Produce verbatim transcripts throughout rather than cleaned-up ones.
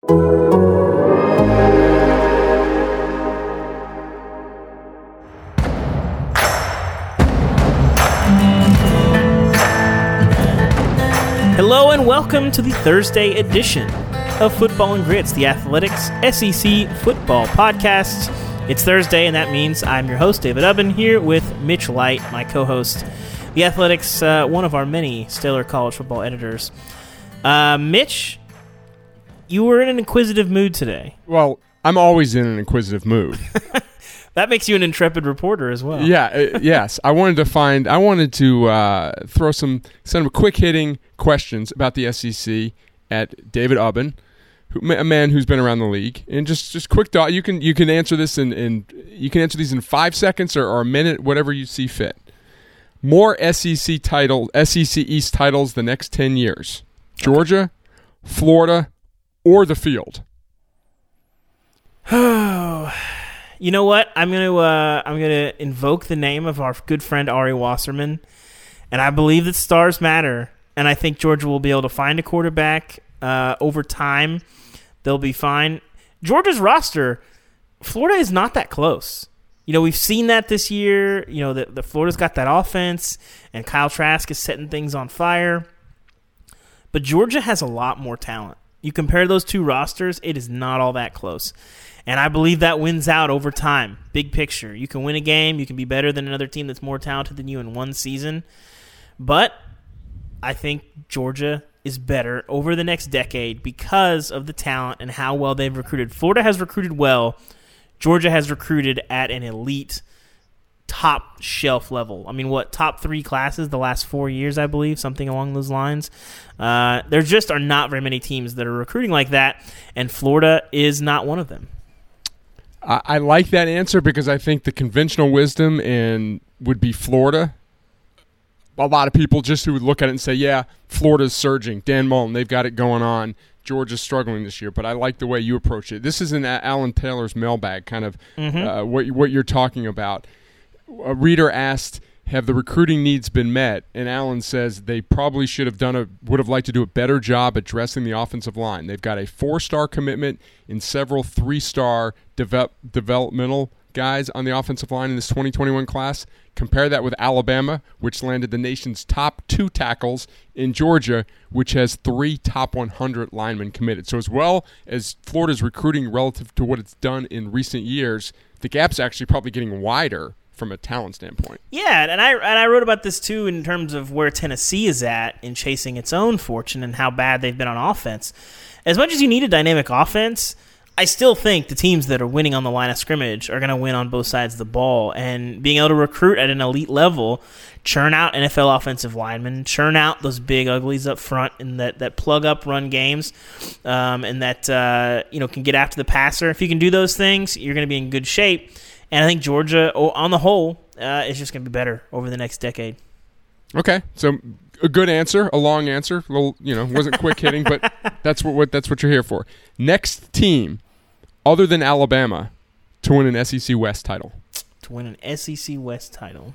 Hello and welcome to the Thursday edition of Football and Grits, the Athletics S E C football podcast. It's Thursday, and that means I'm your host, David Ubben, here with Mitch Light, my co-host, the Athletics, uh, one of our many stellar college football editors. Uh, Mitch, you were in an inquisitive mood today. Well, I'm always in an inquisitive mood. That makes you an intrepid reporter as well. Yeah, uh, yes. I wanted to find, I wanted to uh, throw some, some quick hitting questions about the S E C at David Ubben, who, a man who's been around the league, and just, just quick thought. You can you can answer this in, in you can answer these in five seconds or, or a minute, whatever you see fit. More S E C title, S E C East titles the next ten years: Georgia, Florida, or the field. Oh. You know what? I'm gonna uh, I'm gonna invoke the name of our good friend Ari Wasserman, and I believe that stars matter. And I think Georgia will be able to find a quarterback uh, over time. They'll be fine. Georgia's roster, Florida is not that close. You know, we've seen that this year. You know, the, the Florida's got that offense, and Kyle Trask is setting things on fire. But Georgia has a lot more talent. You compare those two rosters, it is not all that close. And I believe that wins out over time. Big picture. You can win a game. You can be better than another team that's more talented than you in one season. But I think Georgia is better over the next decade because of the talent and how well they've recruited. Florida has recruited well. Georgia has recruited at an elite, top shelf level. I mean, what, top three classes the last four years, I believe, something along those lines. Uh, there just are not very many teams that are recruiting like that, and Florida is not one of them. I, I like that answer because I think the conventional wisdom and would be Florida. A lot of people just who would look at it and say, yeah, Florida's surging. Dan Mullen, they've got it going on. Georgia's struggling this year, but I like the way you approach it. This is in Alan Taylor's mailbag, kind of mm-hmm. uh, what, what you're talking about. A reader asked, have the recruiting needs been met? And Alan says they probably should have done a would have liked to do a better job addressing the offensive line. They've got a four-star commitment and several three-star develop, developmental guys on the offensive line in this twenty twenty-one class. Compare that with Alabama, which landed the nation's top two tackles, in Georgia, which has three top one hundred linemen committed. So as well as Florida's recruiting relative to what it's done in recent years, the gap's actually probably getting wider from a talent standpoint. Yeah, and I and I wrote about this too in terms of where Tennessee is at in chasing its own fortune and how bad they've been on offense. As much as you need a dynamic offense, I still think the teams that are winning on the line of scrimmage are going to win on both sides of the ball, and being able to recruit at an elite level, churn out N F L offensive linemen, churn out those big uglies up front and that, that plug up run games, um, and that uh, you know can get after the passer. If you can do those things, you're going to be in good shape. And I think Georgia, on the whole, uh, is just going to be better over the next decade. Okay, so a good answer, a long answer. A little, you know, wasn't quick hitting, but that's what, what that's what you're here for. Next team, other than Alabama, to win an S E C West title. To win an S E C West title.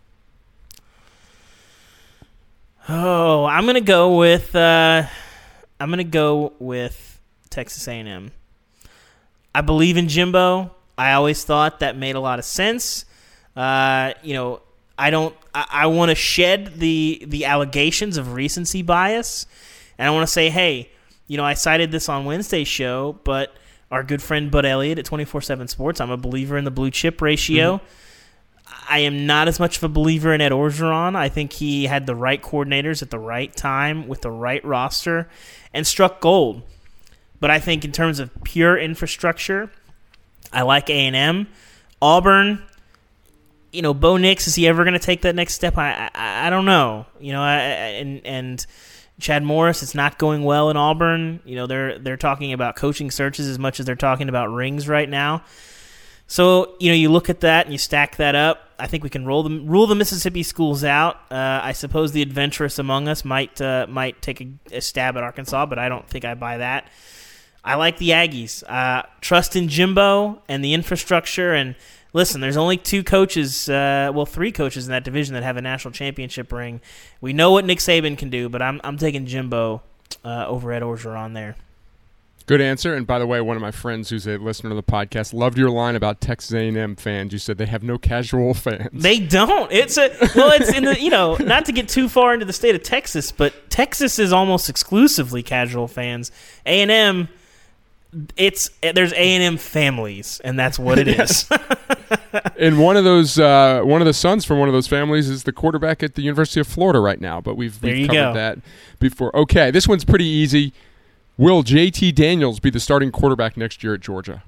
Oh, I'm gonna go with. Uh, I'm gonna go with Texas A and M. I believe in Jimbo. I always thought that made a lot of sense. Uh, you know, I don't. I, I want to shed the the allegations of recency bias, and I want to say, hey, you know, I cited this on Wednesday's show, but our good friend Bud Elliott at twenty-four seven Sports, I'm a believer in the blue chip ratio. Mm-hmm. I am not as much of a believer in Ed Orgeron. I think he had the right coordinators at the right time with the right roster and struck gold. But I think in terms of pure infrastructure, I like A and M. Auburn, you know, Bo Nix, is he ever going to take that next step? I, I I don't know. You know, I, and and Chad Morris, it's not going well in Auburn. You know, they're they're talking about coaching searches as much as they're talking about rings right now. So, you know, you look at that and you stack that up. I think we can roll the, rule the Mississippi schools out. Uh, I suppose the adventurous among us might uh, might take a, a stab at Arkansas, but I don't think I buy that. I like the Aggies. Uh, trust in Jimbo and the infrastructure. And listen, there's only two coaches, uh, well, three coaches in that division that have a national championship ring. We know what Nick Saban can do, but I'm I'm taking Jimbo uh, over Ed Orgeron there. Good answer. And by the way, one of my friends who's a listener to the podcast loved your line about Texas A and M fans. You said they have no casual fans. They don't. It's a well. It's in the you know not to get too far into the state of Texas, but Texas is almost exclusively casual fans. A and M, it's there's A and M families, and that's what it is. And one of those, uh, one of the sons from one of those families is the quarterback at the University of Florida right now. But we've, we've covered go. that before. Okay, this one's pretty easy. Will J T Daniels be the starting quarterback next year at Georgia?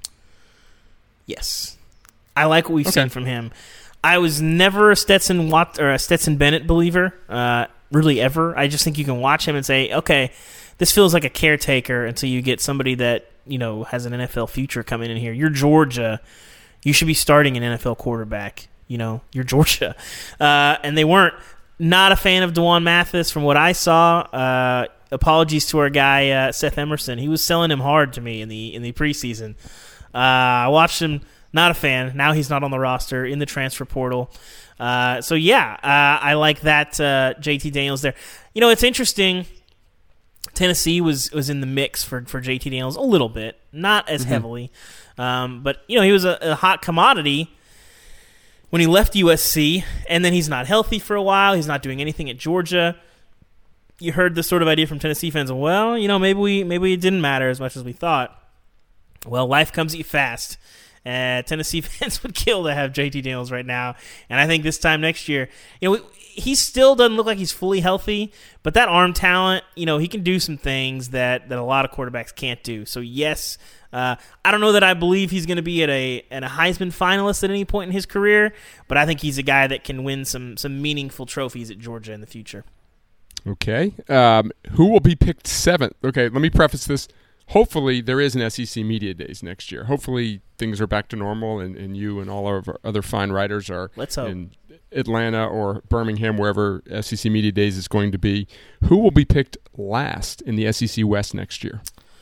Yes. I like what we've Okay. seen from him. I was never a Stetson Watt or a Stetson Bennett believer, uh, really ever. I just think you can watch him and say, okay, this feels like a caretaker until you get somebody that, you know, has an N F L future coming in here. You're Georgia. You should be starting an N F L quarterback. You know, you're Georgia. Uh, and they weren't. Not a fan of DeJuan Mathis from what I saw. Uh, apologies to our guy uh, Seth Emerson. He was selling him hard to me in the in the preseason. Uh, I watched him. Not a fan. Now he's not on the roster in the transfer portal. Uh, so yeah, uh, I like that uh, J T Daniels there. You know, it's interesting. Tennessee was, was in the mix for, for J T Daniels a little bit, not as mm-hmm. heavily, um, but you know he was a, a hot commodity when he left U S C, and then he's not healthy for a while. He's not doing anything at Georgia. You heard this sort of idea from Tennessee fans. Well, you know, maybe we maybe it didn't matter as much as we thought. Well, life comes at you fast. Uh, Tennessee fans would kill to have J T Daniels right now, and I think this time next year, you know, he still doesn't look like he's fully healthy, but that arm talent, you know, he can do some things that, that a lot of quarterbacks can't do. So yes, uh, I don't know that I believe he's going to be at a at a Heisman finalist at any point in his career, but I think he's a guy that can win some some meaningful trophies at Georgia in the future. Okay, um, who will be picked seventh? Okay, let me preface this. Hopefully there is an S E C Media Days next year. Hopefully things are back to normal, and, and you and all of our other fine writers are Let's hope. in Atlanta or Birmingham, wherever S E C Media Days is going to be. Who will be picked last in the S E C West next year?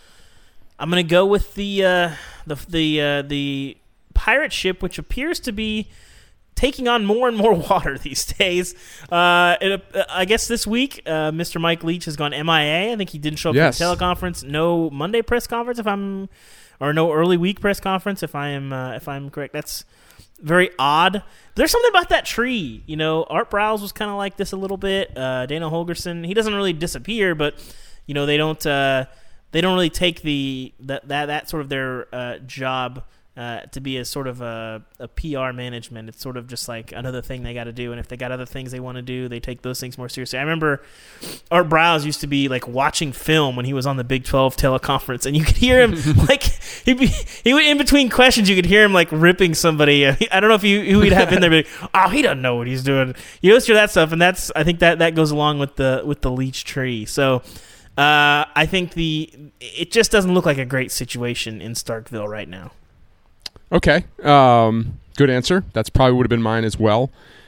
I'm going to go with the uh, the the uh, the pirate ship, which appears to be taking on more and more water these days. Uh, it, uh, I guess this week, uh, Mister Mike Leach has gone M I A. I think he didn't show up yes. for the teleconference. No Monday press conference, if I'm, or no early week press conference, if I am, uh, if I'm correct. That's very odd. There's something about that tree. You know, Art Browse was kind of like this a little bit. Uh, Dana Holgerson, he doesn't really disappear, but you know they don't, uh, they don't really take the that that, that sort of their uh, job. Uh, to be a sort of a, a P R management. It's sort of just like another thing they got to do, and if they got other things they want to do, they take those things more seriously. I remember Art Browse used to be like watching film when he was on the Big twelve teleconference, and you could hear him like he'd be he would in between questions you could hear him like ripping somebody. I don't know if you who he'd have in there, but like, oh, he doesn't know what he's doing. You always hear that stuff, and that's I think that that goes along with the with the Leach tree. So. Uh, I think the it just doesn't look like a great situation in Starkville right now. Okay, um, good answer. That's probably would have been mine as well.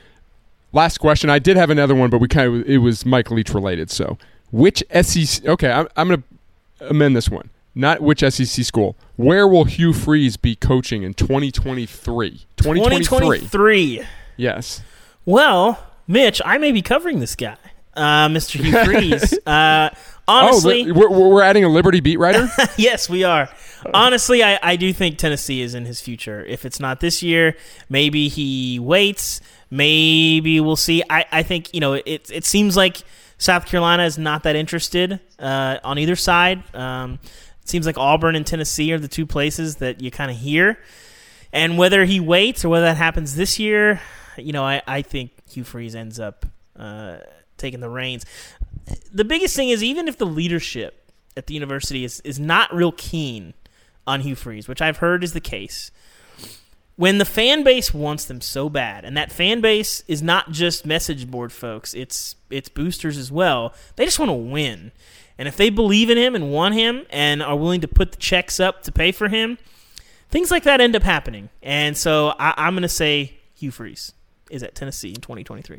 Last question. I did have another one, but we kind of it was Mike Leach related. So, which S E C? Okay, I'm, I'm going to amend this one. Not which S E C school. Where will Hugh Freeze be coaching in twenty twenty-three? twenty twenty-three. Yes. Well, Mitch, I may be covering this guy, uh, Mister Hugh Freeze. uh, honestly, oh, we're, we're adding a Liberty beat writer? Yes, we are. Honestly, I, I do think Tennessee is in his future. If it's not this year, maybe he waits. Maybe we'll see. I, I think, you know, it it seems like South Carolina is not that interested uh, on either side. Um, it seems like Auburn and Tennessee are the two places that you kind of hear. And whether he waits or whether that happens this year, you know, I, I think Hugh Freeze ends up uh, taking the reins. The biggest thing is even if the leadership at the university is, is not real keen on Hugh Freeze, which I've heard is the case, when the fan base wants them so bad, and that fan base is not just message board folks, it's it's boosters as well, they just want to win. And if they believe in him and want him and are willing to put the checks up to pay for him, things like that end up happening. And so I, I'm going to say Hugh Freeze is at Tennessee in twenty twenty-three.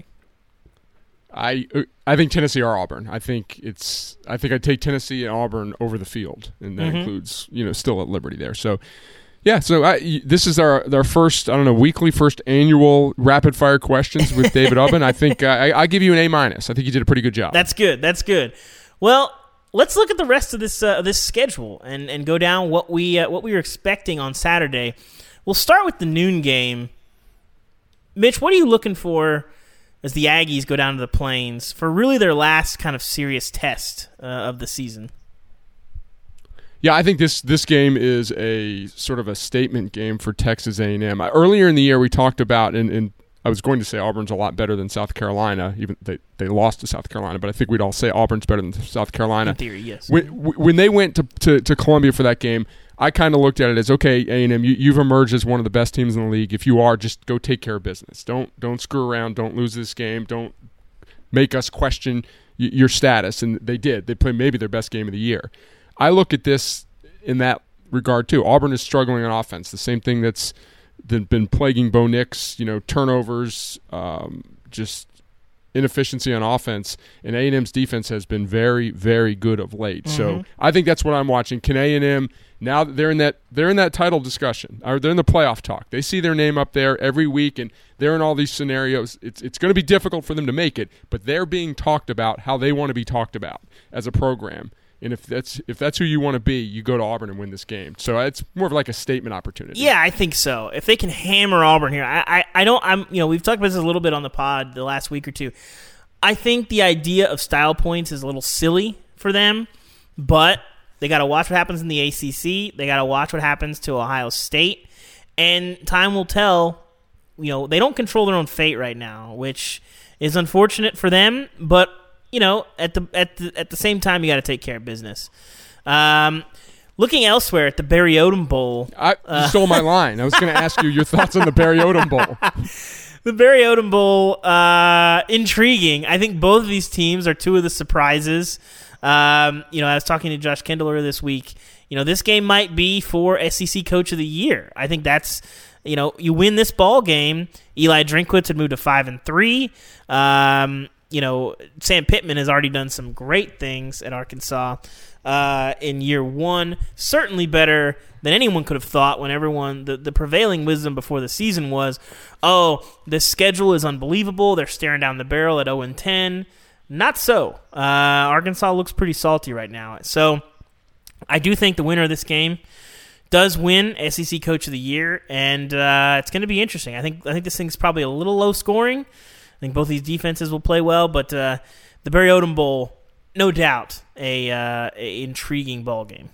I I think Tennessee or Auburn. I think it's I think I'd take Tennessee and Auburn over the field, and that mm-hmm. includes you know still at Liberty there. So yeah, so I, this is our our first I don't know weekly first annual rapid fire questions with David Ubben. I think uh, I I give you an A minus. I think you did a pretty good job. That's good. That's good. Well, let's look at the rest of this uh, this schedule and, and go down what we uh, what we were expecting on Saturday. We'll start with the noon game. Mitch, what are you looking for as the Aggies go down to the Plains for really their last kind of serious test uh, of the season? Yeah, I think this this game is a sort of a statement game for Texas A and M. Earlier in the year, we talked about, and, and I was going to say Auburn's a lot better than South Carolina. Even they, they lost to South Carolina, but I think we'd all say Auburn's better than South Carolina. In theory, yes. When, when they went to, to, to Columbia for that game, I kind of looked at it as, okay, A and M, you, you've emerged as one of the best teams in the league. If you are, just go take care of business. Don't don't screw around. Don't lose this game. Don't make us question y- your status. And they did. They played maybe their best game of the year. I look at this in that regard too. Auburn is struggling on offense. The same thing that's been plaguing Bo Nix, you know, turnovers, um, just inefficiency on offense. And A and M's defense has been very, very good of late. Mm-hmm. So I think that's what I'm watching. Can A and M, now that they're in that they're in that title discussion, or they're in the playoff talk. They see their name up there every week, and they're in all these scenarios. It's it's going to be difficult for them to make it, but they're being talked about how they want to be talked about as a program. And if that's if that's who you want to be, you go to Auburn and win this game. So it's more of like a statement opportunity. Yeah, I think so. If they can hammer Auburn here, I, I, I don't. I'm you know we've talked about this a little bit on the pod the last week or two. I think the idea of style points is a little silly for them, but they got to watch what happens in the A C C. They got to watch what happens to Ohio State, and time will tell. You know they don't control their own fate right now, which is unfortunate for them, but. You know, at the at the at the same time, you got to take care of business. Um, looking elsewhere at the Barry Odom Bowl, I uh, you stole my line. I was going to ask you your thoughts on the Barry Odom Bowl. The Barry Odom Bowl, uh, intriguing. I think both of these teams are two of the surprises. Um, you know, I was talking to Josh Kendall earlier this week. You know, this game might be for S E C Coach of the Year. I think that's. You know, you win this ball game. Eli Drinkwitz had moved to five and three. Um, You know, Sam Pittman has already done some great things at Arkansas uh, in year one. Certainly better than anyone could have thought when everyone, the, the prevailing wisdom before the season was, oh, this schedule is unbelievable. They're staring down the barrel at oh and ten. Not so. Uh, Arkansas looks pretty salty right now. So I do think the winner of this game does win S E C Coach of the Year, and uh, it's going to be interesting. I think I think this thing's probably a little low scoring. I think both these defenses will play well, but uh, the Barry Odom Bowl, no doubt, a, uh, a intriguing ball game.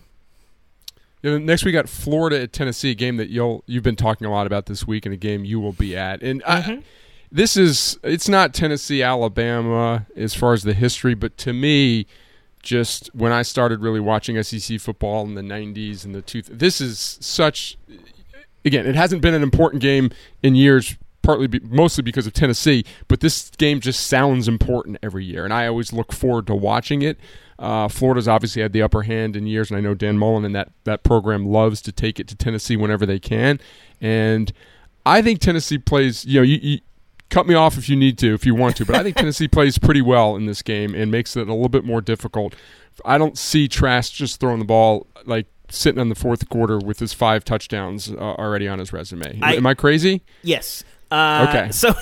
Yeah, next we got Florida at Tennessee, a game that you'll you've been talking a lot about this week, and a game you will be at. And mm-hmm. I, this is it's not Tennessee Alabama as far as the history, but to me, just when I started really watching S E C football in the nineties and the two, this is such. Again, it hasn't been an important game in years. Partly, be, mostly because of Tennessee, but this game just sounds important every year, and I always look forward to watching it. Uh, Florida's obviously had the upper hand in years, and I know Dan Mullen and that, that program loves to take it to Tennessee whenever they can. And I think Tennessee plays, you know, you, you cut me off if you need to, if you want to, but I think Tennessee plays pretty well in this game and makes it a little bit more difficult. I don't see Trask just throwing the ball like sitting on the fourth quarter with his five touchdowns uh, already on his resume. I, Am I crazy? Yes. Uh, okay. So,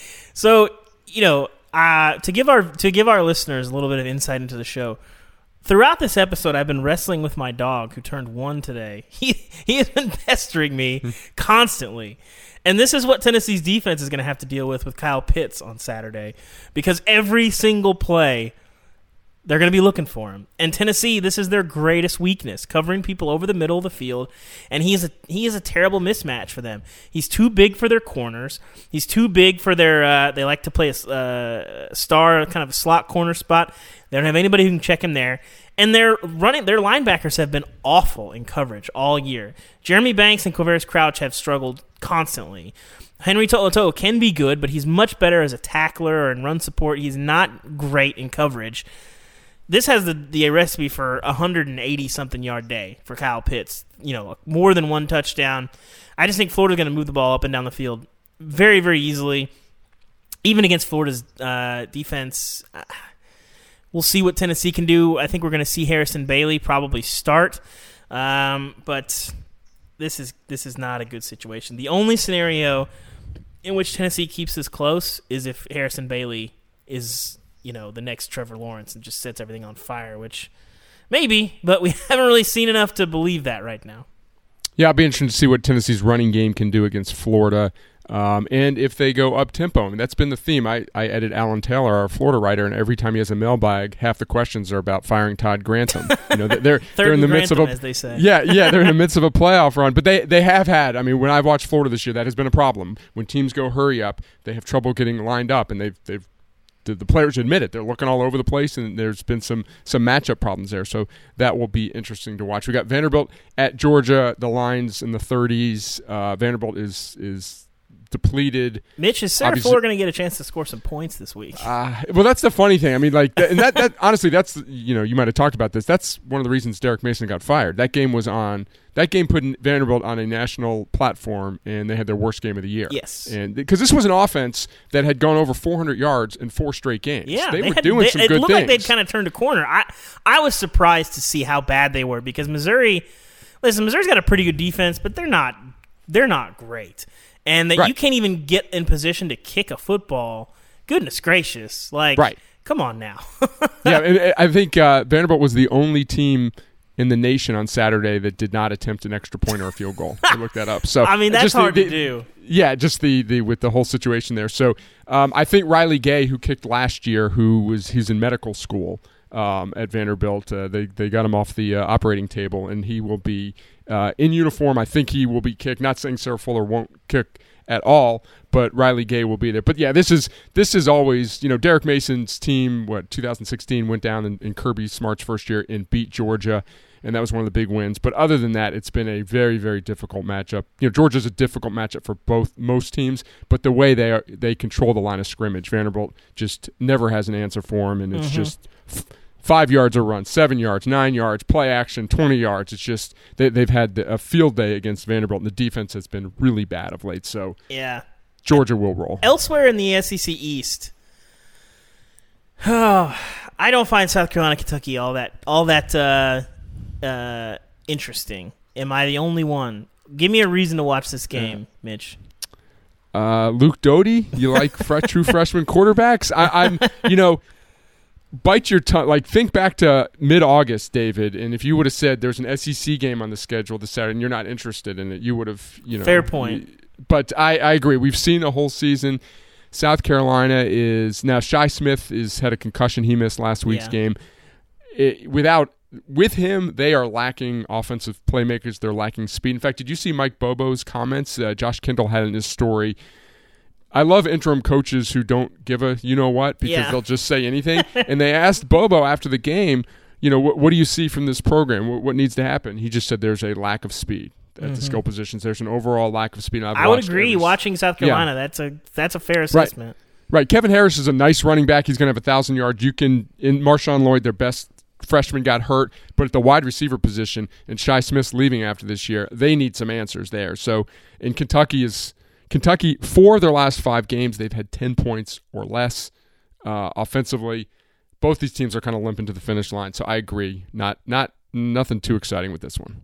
so you know, uh, to give our to give our listeners a little bit of insight into the show, throughout this episode, I've been wrestling with my dog who turned one today. He he has been pestering me constantly, and this is what Tennessee's defense is going to have to deal with with Kyle Pitts on Saturday, because every single play, they're going to be looking for him. And Tennessee, this is their greatest weakness, covering people over the middle of the field. And he is a he is a terrible mismatch for them. He's too big for their corners. He's too big for their. Uh, they like to play a uh, star, kind of a slot corner spot. They don't have anybody who can check him there. And their running, their linebackers have been awful in coverage all year. Jeremy Banks and Quavaris Crouch have struggled constantly. Henry To'oTo'o can be good, but he's much better as a tackler or in run support. He's not great in coverage. This has the, the recipe for a one hundred eighty-something yard day for Kyle Pitts. You know, more than one touchdown. I just think Florida's going to move the ball up and down the field very, very easily. Even against Florida's uh, defense, uh, we'll see what Tennessee can do. I think we're going to see Harrison Bailey probably start. Um, but this is this is not a good situation. The only scenario in which Tennessee keeps this close is if Harrison Bailey is, you know, the next Trevor Lawrence and just sets everything on fire, which Maybe, but we haven't really seen enough to believe that right now. Yeah, I'll be interested to see what Tennessee's running game can do against Florida. Um, and if they go up-tempo. I mean, that's been the theme. I, I edit Alan Taylor, our Florida writer, and every time he has a mailbag, half the questions are about firing Todd Grantham. You know, they're they're in the midst Grantham, of a, as they say. Yeah, yeah, they're in the midst of a playoff run. But they, they have had, I mean, when I've watched Florida this year, that has been a problem. When teams go hurry up, they have trouble getting lined up, and they've they've the, the players admit it. They're looking all over the place, and there's been some some matchup problems there. So that will be interesting to watch. We got Vanderbilt at Georgia. The line's in the thirties. Uh, Vanderbilt is is. depleted. Mitch, is Sarah Fuller going to get a chance to score some points this week? Uh, well, that's the funny thing. I mean, like, and that, that honestly, that's, you know, you might have talked about this. That's one of the reasons Derek Mason got fired. That game was on, that game put Vanderbilt on a national platform, and they had their worst game of the year. Yes. And because this was an offense that had gone over four hundred yards in four straight games. Yeah. They, they were had, doing they, some it good looked things. like they'd kind of turned a corner. I, I was surprised to see how bad they were because Missouri, listen, Missouri's got a pretty good defense, but they're not, they're not great. And that right. you can't even get in position to kick a football. Goodness gracious. Like, right. come on now. Yeah, and I think uh, Vanderbilt was the only team in the nation on Saturday that did not attempt an extra point or a field goal. I looked that up. So I mean, that's just hard the, to the, do. Yeah, just the, the with the whole situation there. So um, I think Riley Gay, who kicked last year, who was he's in medical school um, at Vanderbilt, uh, they they got him off the uh, operating table, and he will be uh, in uniform. I think he will be kicked. Not saying Sarah Fuller won't kick at all, but Riley Gay will be there. But yeah, this is this is always, you know, Derek Mason's team, what, two thousand sixteen went down in, in Kirby Smart's first year and beat Georgia, and that was one of the big wins. But other than that, it's been a very, very difficult matchup. You know, Georgia's a difficult matchup for both most teams, but the way they are, they control the line of scrimmage, Vanderbilt just never has an answer for them, and it's mm-hmm. just f- five yards a run, seven yards, nine yards, play action, twenty yards. It's just they, they've had a field day against Vanderbilt, and the defense has been really bad of late. So yeah, Georgia will roll. Elsewhere in the S E C East, oh, I don't find South Carolina, Kentucky all that all that uh, uh, interesting. Am I the only one? Give me a reason to watch this game, yeah. Mitch. Uh, Luke Doty, you like fresh, true freshman quarterbacks? I, I'm, you know. Bite your tongue. Like, think back to mid-August, David, and if you would have said there's an S E C game on the schedule this Saturday and you're not interested in it, you would have, you know. Fair point. You, but I, I agree. We've seen the whole season. South Carolina is now. Shi Smith is had a concussion. He missed last week's yeah. game. It, without with him, they are lacking offensive playmakers. They're lacking speed. In fact, did you see Mike Bobo's comments? Uh, Josh Kendall had in his story. I love interim coaches who don't give a you-know-what because yeah. they'll just say anything. And they asked Bobo after the game, you know, what, what do you see from this program? What, what needs to happen? He just said there's a lack of speed at mm-hmm. the skill positions. There's an overall lack of speed. I've I would agree. Every, watching South Carolina, yeah. that's a that's a fair assessment. Right. right. Kevin Harris is a nice running back. He's going to have a thousand yards. You can in Marshawn Lloyd, their best freshman, got hurt, but at the wide receiver position, and Shi Smith's leaving after this year, they need some answers there. So, in Kentucky is. Kentucky, four of their last five games, they've had ten points or less uh, offensively. Both these teams are kind of limping to the finish line, so I agree. Not, not nothing too exciting with this one.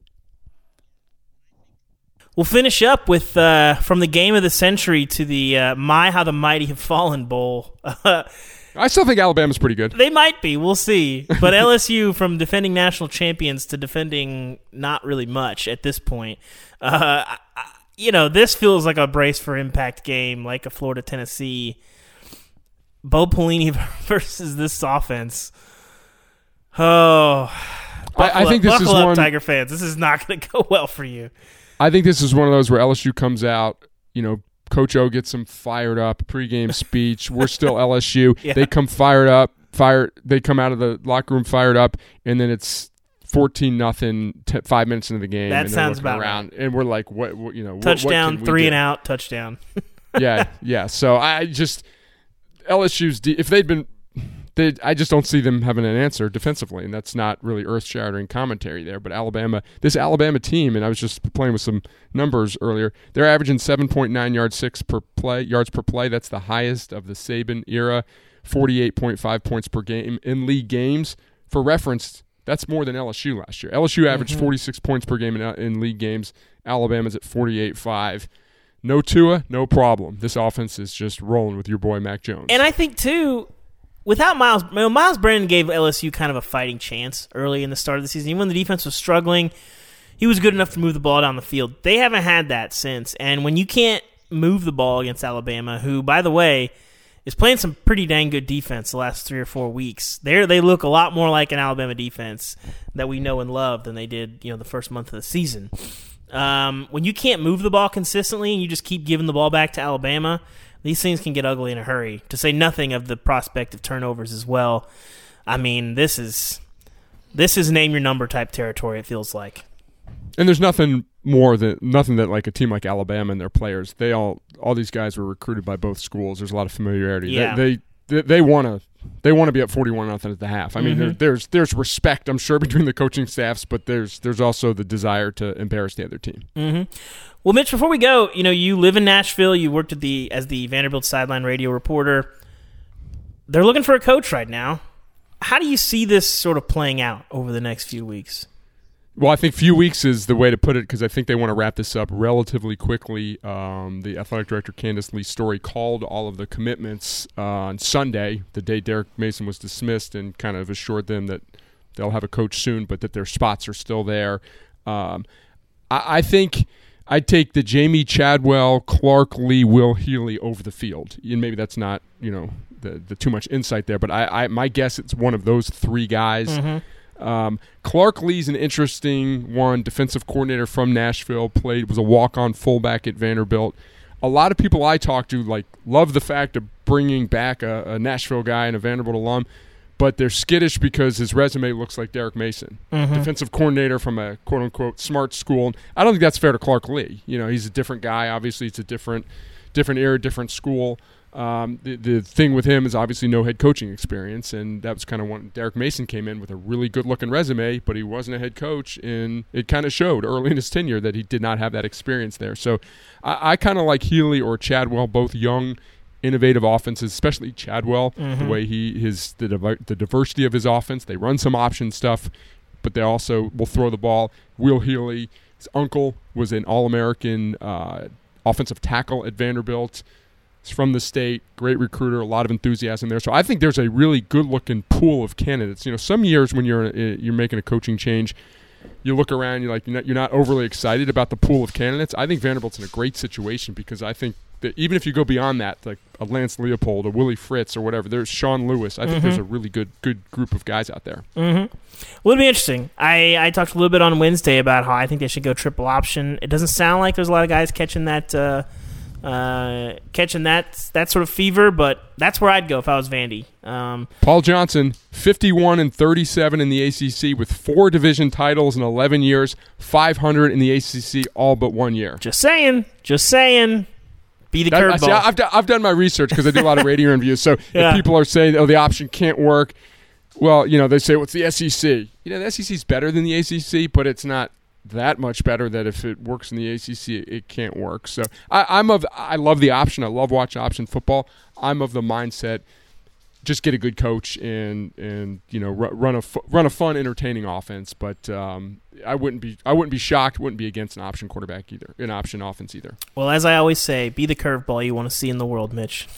We'll finish up with uh, from the game of the century to the uh, My How the Mighty Have Fallen Bowl. I still think Alabama's pretty good. They might be. We'll see. But L S U, from defending national champions to defending not really much at this point. Uh, I, You know, this feels like a brace for impact game, like a Florida Tennessee. Bo Pelini versus this offense. Oh, I, I think up, this is up, one. Tiger fans. This is not going to go well for you. I think this is one of those where L S U comes out. You know, Coach O gets them fired up. Pregame speech. We're still L S U. Yeah. They come fired up. Fire. They come out of the locker room fired up, and then it's fourteen nothing, t- five minutes into the game. That and sounds about around, right. And we're like, what, what you know, touchdown, what, what three do? and out, touchdown. yeah, yeah. So I just L S U's de- if they'd been, they I just don't see them having an answer defensively, and that's not really earth-shattering commentary there. But Alabama, this Alabama team, and I was just playing with some numbers earlier. They're averaging seven point nine yards six per play yards per play. That's the highest of the Saban era. forty-eight point five points per game in league games. For reference, that's more than L S U last year. L S U averaged mm-hmm. forty-six points per game in, in league games. Alabama's at forty-eight point five. No Tua, no problem. This offense is just rolling with your boy Mac Jones. And I think, too, without Miles, you know, Miles Brennan gave L S U kind of a fighting chance early in the start of the season. Even when the defense was struggling, he was good enough to move the ball down the field. They haven't had that since. And when you can't move the ball against Alabama, who, by the way, is playing some pretty dang good defense the last three or four weeks, they they look a lot more like an Alabama defense that we know and love than they did, you know, the first month of the season. Um, when you can't move the ball consistently and you just keep giving the ball back to Alabama, these things can get ugly in a hurry, to say nothing of the prospect of turnovers as well. I mean, this is this is name your number type territory, it feels like. And there's nothing more than nothing that like a team like Alabama and their players, they all all these guys were recruited by both schools. There's a lot of familiarity. Yeah. They they they want to they want to be up forty-one nothing at the half. I mean, Mm-hmm. there, there's there's respect, I'm sure, between the coaching staffs, but there's there's also the desire to embarrass the other team. Mm-hmm. Well, Mitch, before we go, you know, you live in Nashville. You worked at the as the Vanderbilt sideline radio reporter. They're looking for a coach right now. How do you see this sort of playing out over the next few weeks? Well, I think few weeks is the way to put it because I think they want to wrap this up relatively quickly. Um, the athletic director, Candace Lee Story, called all of the commitments uh, on Sunday, the day Derek Mason was dismissed, and kind of assured them that they'll have a coach soon, but that their spots are still there. Um, I, I think I'd take the Jamie Chadwell, Clark Lee, Will Healy over the field. And maybe that's not, you know, the, the too much insight there, but I, I my guess it's one of those three guys. Mm-hmm. Um, Clark Lee's an interesting one, defensive coordinator from Nashville, played, was a walk-on fullback at Vanderbilt. A lot of people I talk to like love the fact of bringing back a, a Nashville guy and a Vanderbilt alum, but they're skittish because his resume looks like Derek Mason, Mm-hmm. defensive coordinator from a quote-unquote smart school. I don't think that's fair to Clark Lee. You know, he's a different guy. Obviously, it's a different, different era, different school. Um, the, the thing with him is obviously no head coaching experience, and that was kind of when Derek Mason came in with a really good-looking resume, but he wasn't a head coach, and it kind of showed early in his tenure that he did not have that experience there. So I, I kind of like Healy or Chadwell, both young, innovative offenses, especially Chadwell, Mm-hmm. the way he his the, div- the diversity of his offense. They run some option stuff, but they also will throw the ball. Will Healy, his uncle, was an All-American uh, offensive tackle at Vanderbilt. He's from the state, great recruiter, a lot of enthusiasm there. So I think there's a really good-looking pool of candidates. You know, some years when you're you're making a coaching change, you look around, you're like you're not, you're not overly excited about the pool of candidates. I think Vanderbilt's in a great situation because I think that even if you go beyond that, like a Lance Leopold, a Willie Fritz, or whatever, there's Sean Lewis. I think Mm-hmm. there's a really good good group of guys out there. Mm-hmm. Well, it'll be interesting. I, I talked a little bit on Wednesday about how I think they should go triple option. It doesn't sound like there's a lot of guys catching that uh, uh, catching that that sort of fever, but that's where I'd go if I was Vandy. Um, Paul Johnson, fifty-one and thirty-seven in the A C C with four division titles in eleven years, five hundred in the A C C all but one year. just saying, just saying. Be the That- see, curveball. I've, done, I've done my research because I do a lot of radio interviews. So Yeah. if people are saying, oh, the option can't work, well, you know, they say, what's the S E C? You know, the S E C is better than the A C C, but it's not that much better that if it works in the A C C, it can't work. So I, I'm of, I love the option. I love watching option football. I'm of the mindset, just get a good coach and and you know ru- run a fu- run a fun, entertaining offense. But um, I wouldn't be I wouldn't be shocked. Wouldn't be against an option quarterback either, an option offense either. Well, as I always say, be the curveball you want to see in the world, Mitch.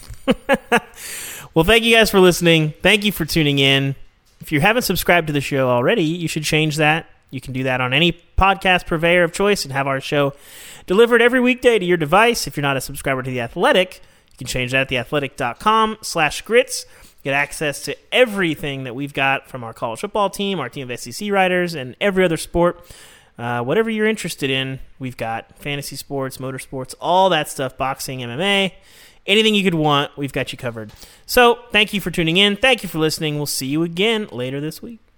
Well, thank you guys for listening. Thank you for tuning in. If you haven't subscribed to the show already, you should change that. You can do that on any podcast purveyor of choice and have our show delivered every weekday to your device. If you're not a subscriber to The Athletic, you can change that at theathletic.com slash grits. Get access to everything that we've got from our college football team, our team of S E C writers, and every other sport. Uh, whatever you're interested in, we've got fantasy sports, motorsports, all that stuff, boxing, M M A. Anything you could want, we've got you covered. So thank you for tuning in. Thank you for listening. We'll see you again later this week.